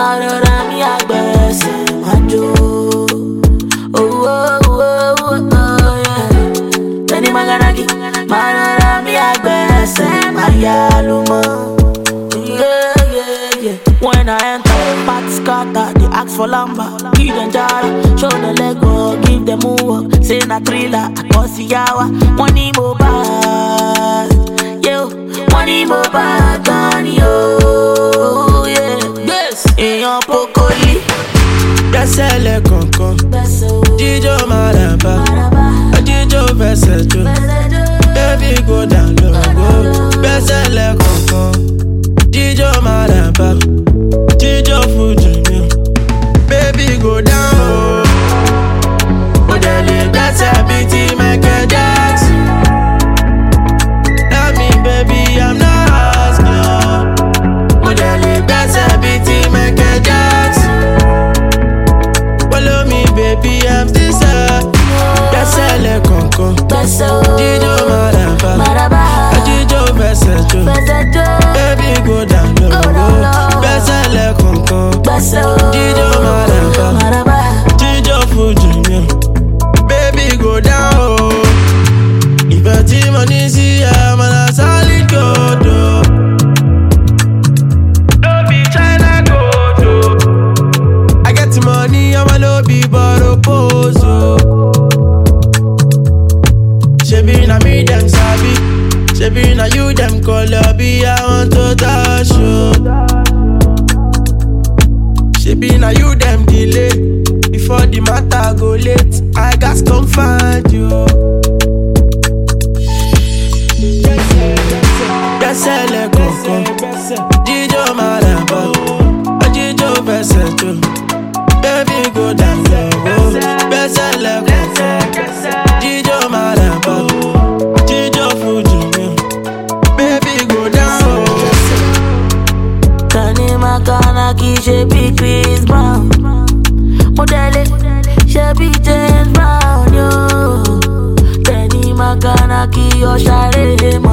Marora mi agbese majo. Oh oh oh oh yeah. Teni maganaki. Marora mi agbese mayalumo. Yeah yeah yeah. When I enter, party scatter, they ask for lamba. Give them jara, show the Lego, give them move. Say na thriller, bossy yawa. Money mo bad, yo. Money mo bad, money yo, yeah. Yes, èèyàn pokoli. Gbẹ́sẹ̀ lé kankan, jíjó maraba, jíjó fẹsẹ̀ jó. Baby go down low, gbẹ́sẹ̀ lé kankan, jíjó maraba, jíjó fuji mi. Baby go down low, mo dẹ̀ lè gbẹ́sẹ̀ bíi ti Michael Jackson. Tell me baby I'm not asking, mo dẹ̀ lè gbẹ́sẹ̀ bíi ti Michael Jackson. Follow me baby I'm still sad. Gbẹ́sẹ̀ lé kankan, jíjó maraba, jíjó fẹsẹ̀ jó. Baby go down low, gbẹ́sẹ̀ lé kankan, jíjó maraba, jíjó fuji mi. Baby go down low. Ìfẹ́ tí mo ní sí ẹ mọ̀ náà solid gold o. No be China gold o. I get the money, I'ma no be borrow pose o. Shebi na me dem sabi, shebi na you dem call be I want to touch you. Shebi na you dem delay, before the matter go late, I gats come find you. Gbẹ́sẹ̀ lé kankan, jíjó maraba, jíjó fẹsẹ̀ jó. Baby go down low, gbẹ́sẹ̀ lé kankan, jíjó maraba, jíjó fuji mi. Baby go down low. Tani makanaki shebi Chris Brown. Modele shebi James Brown yo. Tani makanaki yo share mo.